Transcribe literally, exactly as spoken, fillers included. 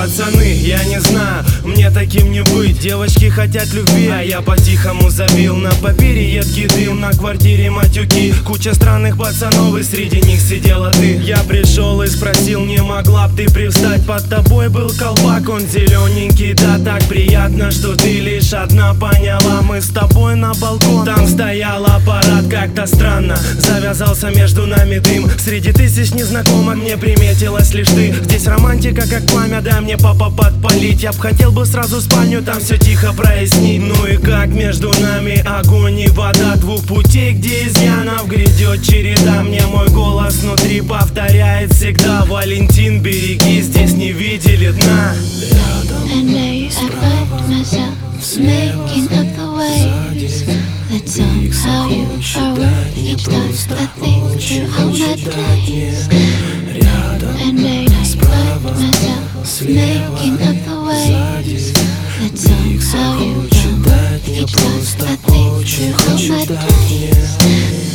Пацаны, я не знаю, мне таким не быть. Девочки хотят любви, а я по-тихому забил. На папире едкий дым, на квартире матюки. Куча странных пацанов, и среди них сидела ты. Я пришел и спросил, не могла б ты привстать? Под тобой был колпак, он зелененький. Да так приятно, что ты лишь одна поняла. Мы с тобой на балкон, там стоял аппарат. Как-то странно завязался между нами дым. Среди тысяч незнакомок мне приметилась лишь ты. Здесь романтика как пламя, дай мне папа подпалить. Я б хотел бы сразу спальню, там все тихо прояснить. Ну и как между нами огонь и вода двух путей, где изъянов грядет череда. Мне мой голос внутри повторяет всегда: Валентин, береги, здесь не видели дна. And I find myself making up the waves that somehow you are worth each time I think through all my days. And I find myself making up the waves that somehow you are worth each time I think through all my days.